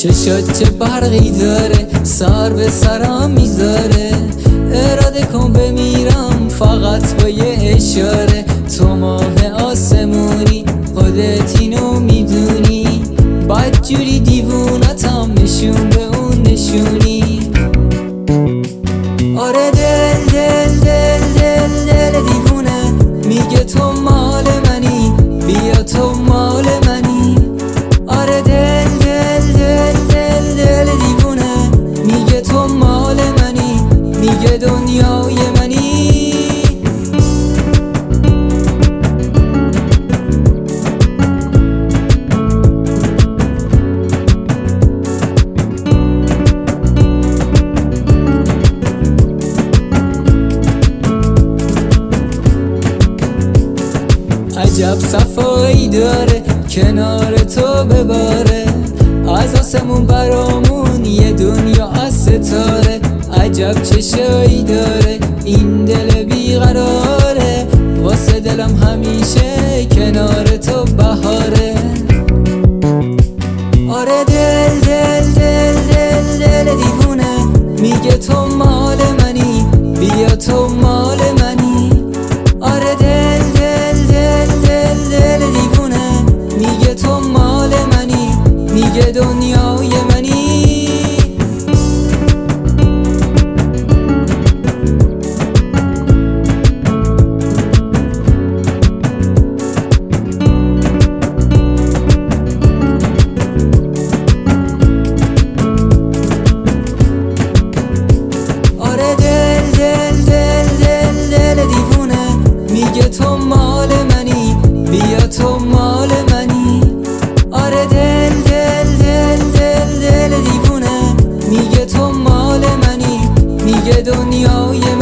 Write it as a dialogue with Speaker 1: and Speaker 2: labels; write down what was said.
Speaker 1: چشات چه برقی داره، سر به سرم میذاره. اراده کن بمیرم فقط با یه اشاره. تو ماه آسمونی خودت اینو میدونی، بدجوری دیوونتم نشون به اون نشونی. آره دل دل دل دل دل دیوونه میگه تو مال منی، بیا تو مال منی. آره دل دل دل دل دل دیوونه میگه تو مال منی، میگه دنیای منی. عجب صفایی داره کنار تو بباره، از آسمون برامون یه دنیا از ستاره. عجب چشایی داره این دل بیقراره، واسه دلم همیشه کنار تو بهاره. آره دل دل دل دل دل دیوونه میگه تو مال منی، بیا تو مال منی. آره دل دل دل دل دل دیوونه میگه تو مال منی، میگه دنیای منی. آره دل دل دل دل دل دیوونه میگه تو مال منی، بیا تو مال منی. آره دل دل دل دل دل دیوونه میگه تو مال منی، میگه دنیای